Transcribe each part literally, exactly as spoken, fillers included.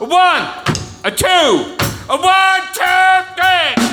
One, a two, a one, two, three.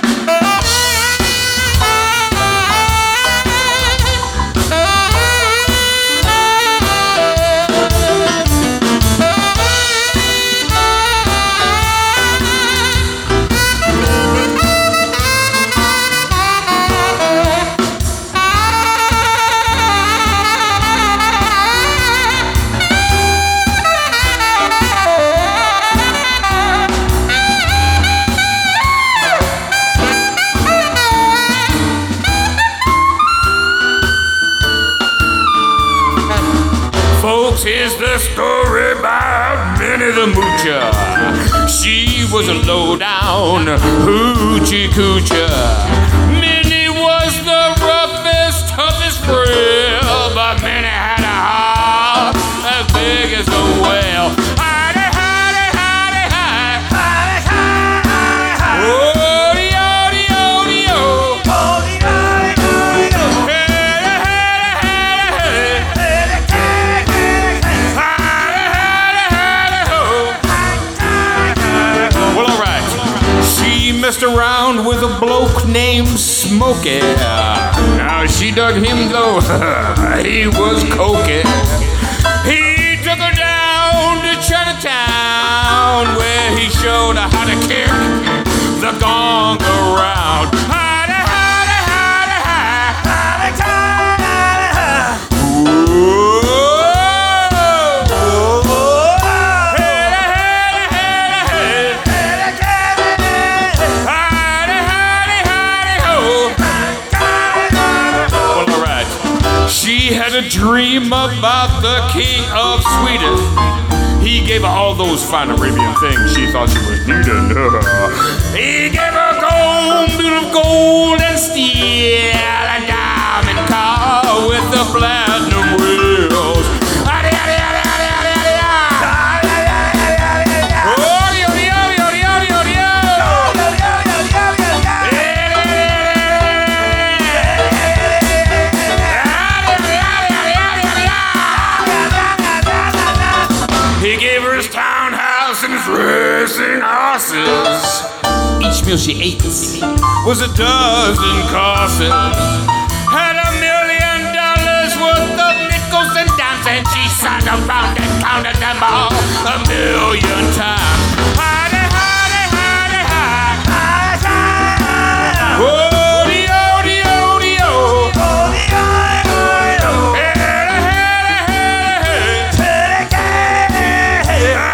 Folks, here's the story about Minnie the Moocher. She was a low-down hoochie coocher. Minnie was the roughest, toughest frail, but Minnie had a heart as big as a whale. Hidey, hidey, hidey, hidey, hidey, hidey, hidey. Oh-dee, oh-dee, oh-dee, oh. Oh-dee, oh-dee, oh-dee, oh. Hey, hey, hey, hey, hey. Well, all right. She messed around with a bloke named Smokey. Now she dug him though. He was cokey. He took her down to Chinatown, where he showed her how to kick the gong around. Hidey, hidey, hidey, hidey, hidey, hidey. Ooh. She had a dream about the king of Sweden. He gave her all those fine Arabian things she thought she was needing. He gave her gold of gold and steel, a diamond car with the platinum wheels. Addy, addy, addy, addy, addy, addy, he gave her his townhouse and his racing horses. Each meal she ate was a dozen courses. Had a million dollars worth of nickels and dimes, and she sat around and counted them all a million times. Hidey, hidey, hidey, hidey, hidey. Oh-dee, oh-dee, oh-dee, oh. Oh-dee, oh-dee, oh. Hey, hey, hey, hey, hey, hey, hey.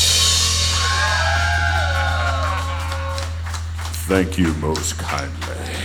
Thank you most kindly.